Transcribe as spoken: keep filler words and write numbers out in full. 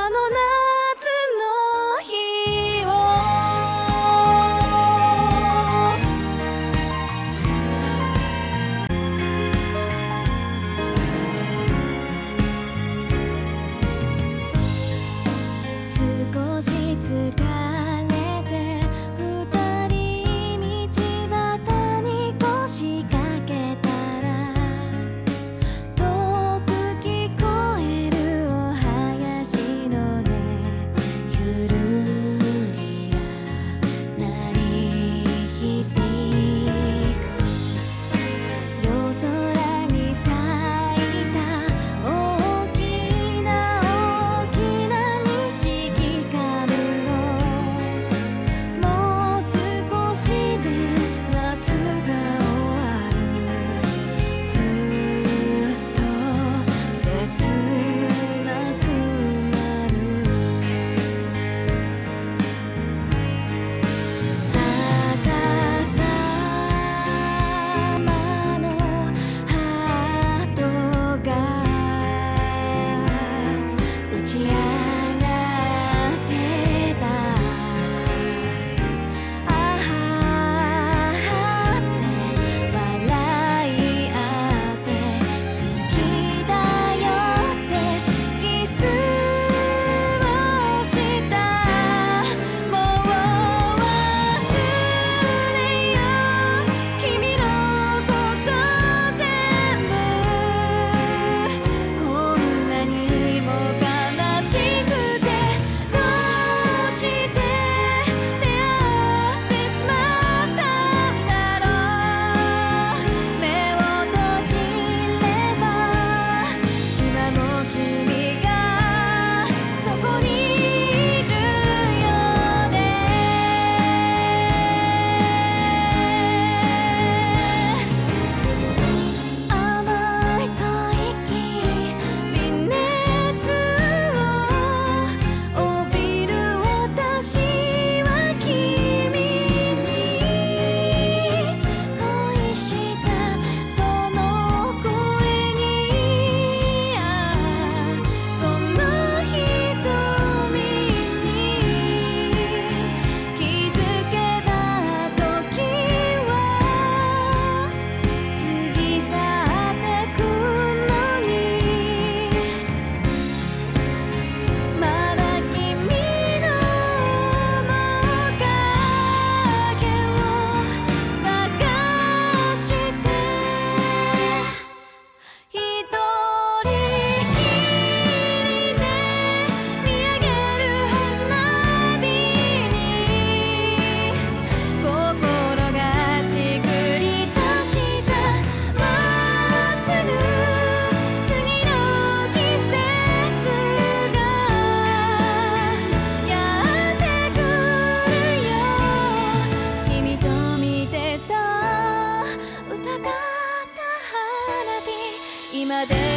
あの夏の日を少し疲れて二人道端に腰掛けたら遠く聞こえるお囃子の音ゆるりが鳴り響く夜空に咲いた大きな大きな錦株のもう少しで夏が終わるふっと切なくなる逆さまのハートが打ち上がってたあははって笑い合って好きだよってキスをしたもう忘れよ君のこと全部こんなにも悲しくてどうして出会ってしまったんだろう目を閉じれば今も君がそこにいるようで甘い吐息微熱を帯びる私は君に恋したその声にあその瞳に気づけば時は過ぎ去ってくのにまだ君の面影を探して一人きりで見上げる花火に心がちぐりとしたまっすぐ次の季節がやってくるよ君と見てた歌った花火今で